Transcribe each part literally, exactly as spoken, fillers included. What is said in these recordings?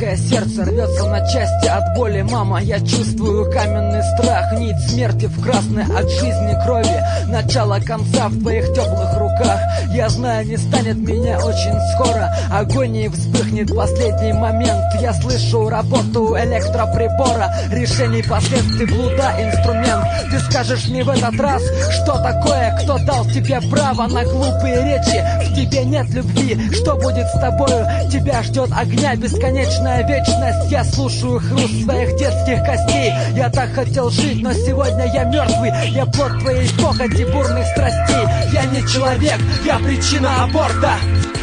Маленькое сердце рвется на части от боли. Мама, я чувствую каменный страх, нить смерти в красной от жизни крови. Начало конца в твоих теплых руках. Я знаю, не станет меня очень скоро. Агонии вспыхнет последний момент. Я слышу работу электроприбора, решений последствий блуда инструмент. Ты скажешь мне в этот раз, что такое, кто дал тебе право на глупые речи? В тебе нет любви, что будет с тобою? Тебя ждет огня бесконечная вечность. Я слушаю хруст своих детских костей. Я так хотел жить, но сегодня я мертвый. Я плод твоей похоти, бурных страстей. Я не человек, я причина аборта.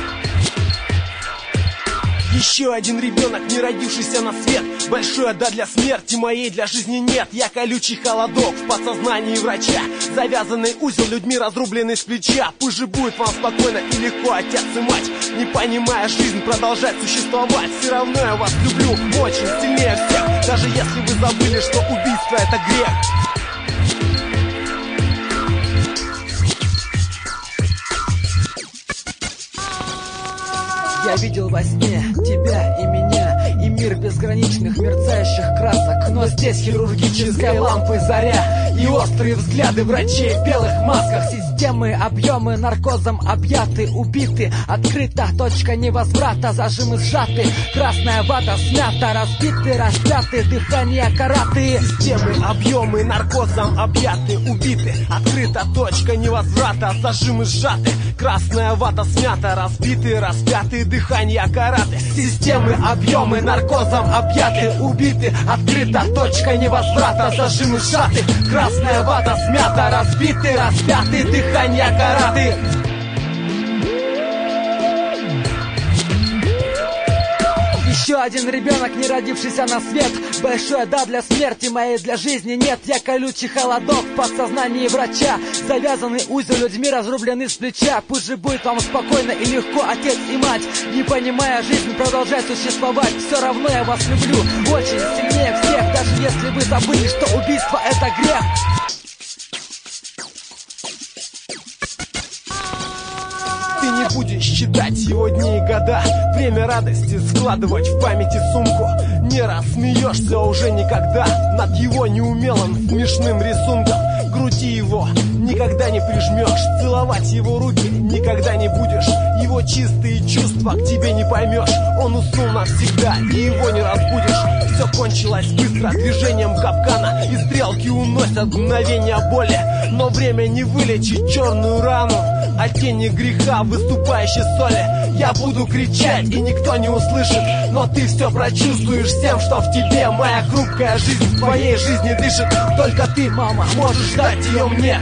Еще один ребенок, не родившийся на свет. Большое да для смерти моей, для жизни нет. Я колючий холодок в подсознании врача. Завязанный узел людьми, разрубленный с плеча. Пусть же будет вам спокойно и легко, отец и мать. Не понимая жизнь, продолжать существовать. Все равно я вас люблю очень сильнее всех. Даже если вы забыли, что убийство это грех. Я видел во сне тебя и меня, и мир безграничных мерцающих красок. Но здесь хирургической лампы заря и острые взгляды врачей в белых масках. Системы, объемы наркозом объяты, убиты. Открыта точка невозврата, зажимы сжаты. Красная вата смята, разбиты, распяты, дыхание караты. Системы, объемы наркозом объяты, убиты. Открыта точка невозврата, зажимы сжаты. Красная вата смята, разбиты, распяты, дыхание караты. Системы, объемы наркозом объяты, убиты. Открыта точка невозврата, зажимы сжаты. Красная вата смята, разбиты, распяты, дыхание караты. Еще один ребенок, не родившийся на свет. Большое да для смерти моей, для жизни нет. Я колючий холодок в подсознании врача. Завязанный узел людьми, разрубленный с плеча. Пусть же будет вам спокойно и легко, отец и мать. Не понимая жизнь, продолжать существовать. Все равно я вас люблю очень сильнее всех. Даже если вы забыли, что убийство это грех. Ты не будешь считать его дни и года, время радости складывать в памяти сумку. Не рассмеешься уже никогда над его неумелым смешным рисунком. Груди его никогда не прижмешь, целовать его руки никогда не будешь. Его чистые чувства к тебе не поймешь. Он уснул навсегда, и его не разбудишь. Все кончилось быстро, движением капкана, и стрелки уносят мгновение боли. Но время не вылечит черную рану, а тени греха, выступающей соли. Я буду кричать, и никто не услышит, но ты все прочувствуешь всем, что в тебе. Моя хрупкая жизнь в твоей жизни дышит. Только ты, мама, можешь дать ее мне.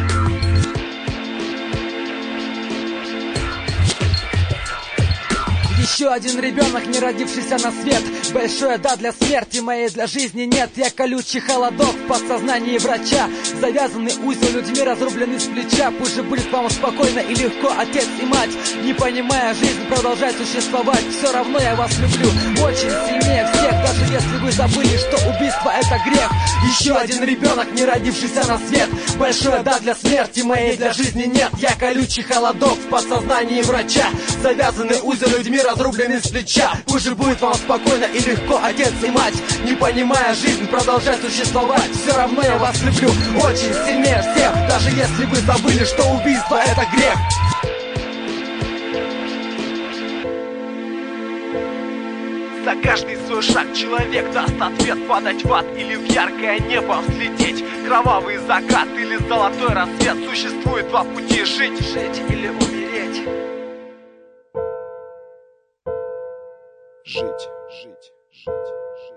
Еще один ребенок, не родившийся на свет. Большое да для смерти моей, для жизни нет. Я колючий холодок в подсознании врача. Завязанный узел людьми, разрубленный с плеча. Пусть же будет вам спокойно и легко, отец и мать. Не понимая жизнь, продолжать существовать. Все равно я вас люблю очень сильнее всех. Даже если вы забыли, что убийство это грех. Еще один ребенок, не родившийся на свет. Большое да для смерти моей, для жизни нет. Я колючий холодок в подсознании врача. Завязанный узел людьми, разрубленный с плеча. Пусть же будет вам спокойно и легко, отец и мать. Не понимая жизнь, продолжать существовать. Все равно я вас люблю очень сильнее всех. Даже если вы забыли, что убийство это грех. За каждый свой шаг человек даст ответ. Падать в ад или в яркое небо взлететь. Кровавый закат или золотой рассвет. Существует два пути: жить, Жить или умереть. жить, жить, жить, жить.